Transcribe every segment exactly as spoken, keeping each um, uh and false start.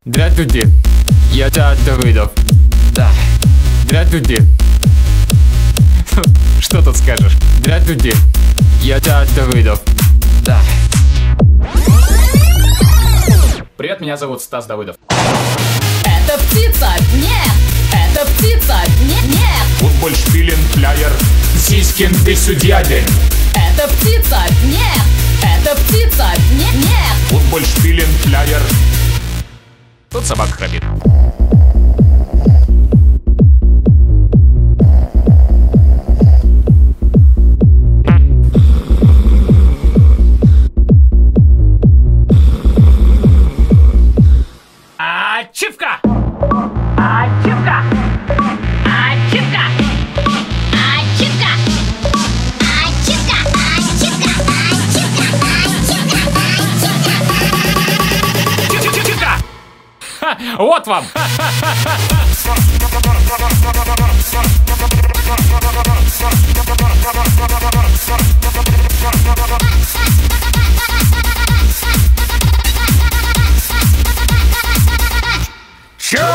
Здравствуйте, я Театр Давыдов. Да. Здравствуйте. Что тут скажешь? Здравствуйте, я Театр Давыдов. Да. Привет, меня зовут Стас Давыдов. Это птица, нет! Это птица, нет, нет! Футбол, шпилен, фляер, Сиськин, ты судья день. Это птица, нет! Это птица, нет, нет! Футбол, шпилен, фляер. Тут собака храпит. Ачивка! Ачивка! Ачивка! Ачивка! Ачивка! Ачивка! Ачивка! Ачивка! Ха, вот вам! Чё?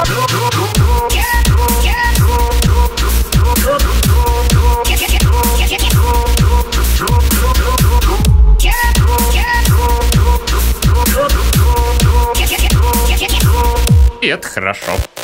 И это хорошо.